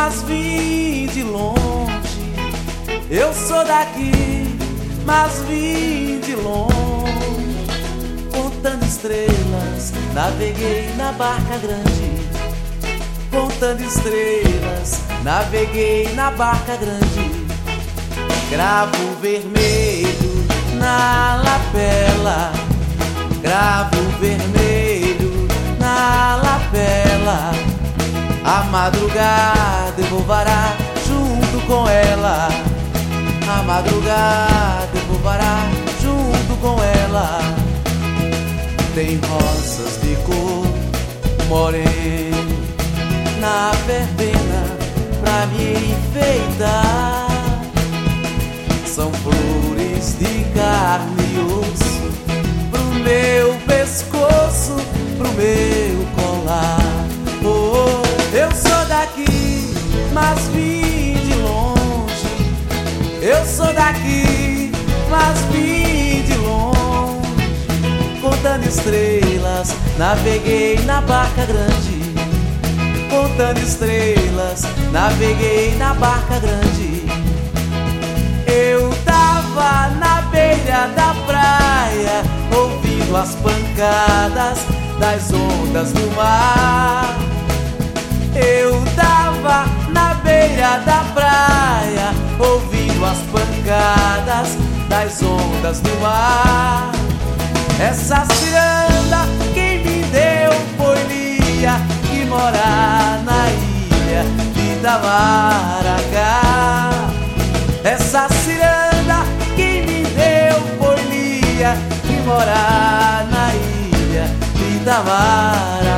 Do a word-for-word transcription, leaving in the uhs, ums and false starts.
mas vim de longe. Eu sou daqui, mas vim de longe. Contando estrelas, naveguei na barca grande. Contando estrelas, naveguei na barca grande. Cravo vermelho na lapela, cravo vermelho na lapela. A madrugada eu vou varar junto com ela. A madrugada eu vou varar junto com ela. Tem rosas de cor morena na verbena pra me enfeitar. São flores de carne e osso pro meu pescoço, pro meu colar. Oh, eu sou daqui, mas vim de longe. Eu sou daqui, mas vim de longe. Contando estrelas, naveguei na barca grande. Contando estrelas, naveguei na barca grande. Eu tava na beira da praia, ouvindo as pancadas das ondas do mar. Eu tava na beira da praia, ouvindo as pancadas das ondas do mar. Essa ciranda quem me deu foi Lia, que mora na ilha de Itamaracá. Essa ciranda que me deu foi Lia, que mora na ilha de Itamaracá.